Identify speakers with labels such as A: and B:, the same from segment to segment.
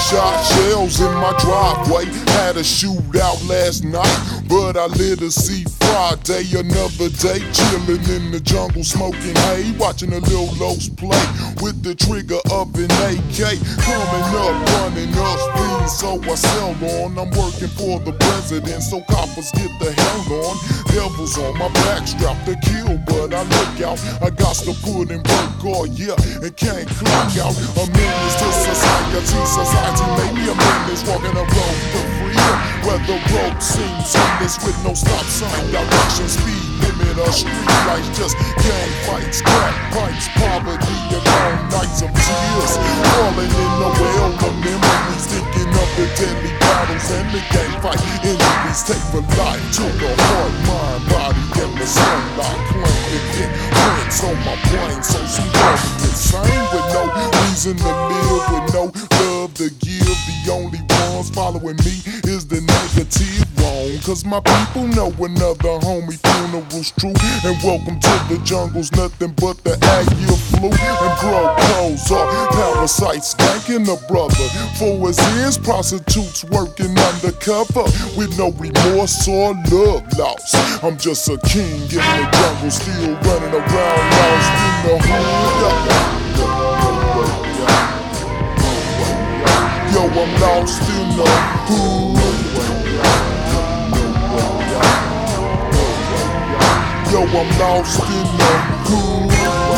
A: shot shells in my driveway. Had a shootout last night, but I live to see Friday. Another day, chillin' in the jungle, smoking hay, watching a Lil Los play with the trigger of an AK. Coming up, running up speed, so I sell on. I'm working for the president, so coppers get the hell on. Devils on my back, strapped to kill, but I look out. I got to put in work all year and can't clock out. A menace to society, society made me a menace, walking a road for freedom, where the road seems endless with no stop sign, direction, speed limit, or street lights. Just gang fights, crack pipes, poverty, and long nights of tears, falling in the well of memories, thinking of the deadly battles and the gang fight. Injuries take for life to the heart, mind, body, and the soul. I claim it hit prints on my brain, so some insane with no reason to live, with no love to give. The only ones following me is the negative wrong, cause my people know another homie funeral's true. And welcome to the jungle's nothing but the Aggie flu. And broke clothes are parasites skanking a brother. For his ears, prostitutes working undercover with no remorse or love lost. I'm just a king in the jungle, still running around lost in the hood. Yo, I'm lost in the hood. Yo, I'm lost in the hood.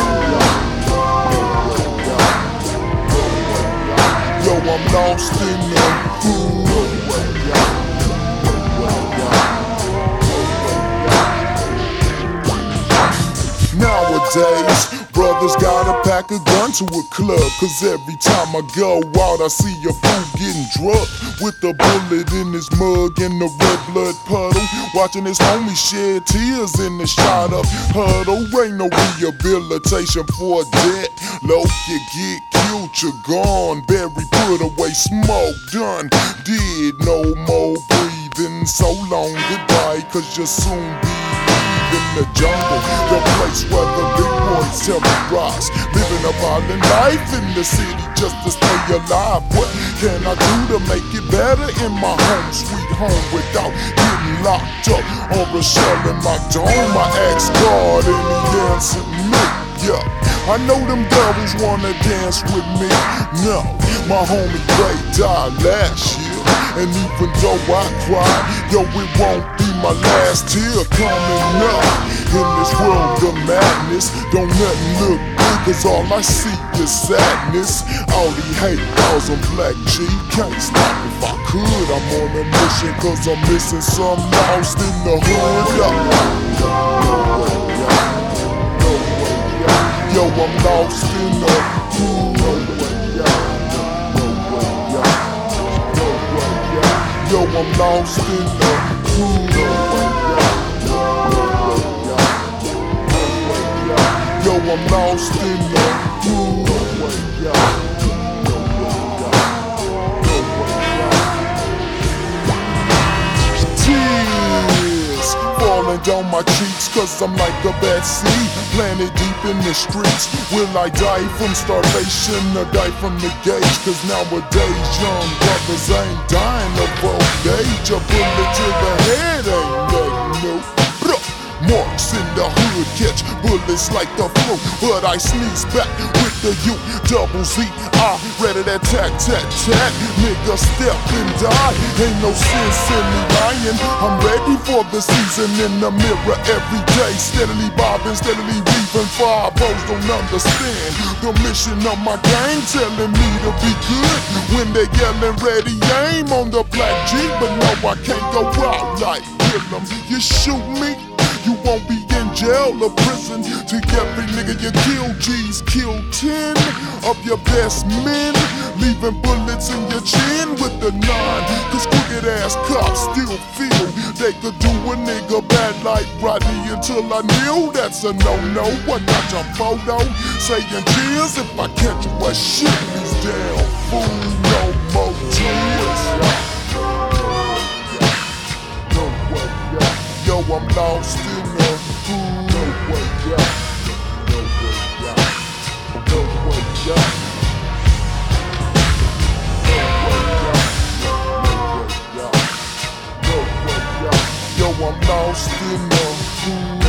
A: Yo, I'm lost in the hood. Nowadays, brothers gotta pack a gun to a club, cause every time I go out I see a fool getting drugged with a bullet in his mug and a red blood puddle, watching his homie shed tears in the shot up huddle. Ain't no rehabilitation for that. Low, you get killed, you're gone, buried, put away, smoke, done, did no more breathing. So long goodbye, cause you'll soon be in the jungle, the place where the big boys tell me rise. Living a violent life in the city just to stay alive. What can I do to make it better in my home, sweet home, without getting locked up or a shell in my dome? I asked God and he answered me. Yeah, I know them devils wanna dance with me. No, my homie Ray died last year, and even though I cried, yo, it won't be my last tear coming up. In this world of madness, don't nothing look good, cause all I see is sadness. All the hate calls on Black G, can't stop if I could. I'm on a mission cause I'm missing some lost in the hood. Yo, I'm lost in the hood. Yo, I'm lost in the hood. Yo, I'm lost in the hood. Tears falling down my cheeks, cause I'm like a bad seed planted deep in the streets. Will I die from starvation or die from the gauge? Cause nowadays young brothers ain't dying of old age. A bullet to the head ain't nothing new. Marks in the hood catch bullets like the flu, but I sneeze back with the U-double-Z. I ready to tat, tat, tat. Nigga step and die. Ain't no sense in me lying. I'm ready for the season in the mirror every day. Steadily bobbing, steadily weaving. 5-0s don't understand the mission of my gang, telling me to be good when they yelling ready aim on the Black G. But no, I can't go out like kill 'em. You shoot me, you won't be in jail or prison. To every nigga you kill, G's kill 10 of your best men, leaving bullets in your chin with the 9. Cause crooked ass cops still feel they could do a nigga bad like Rodney until I knew that's a no-no. I got your photo saying cheers if I catch you, I shit these down. Fool, no more tears. Yo, I'm lost in the hood. No way, yeah. lost in the pool.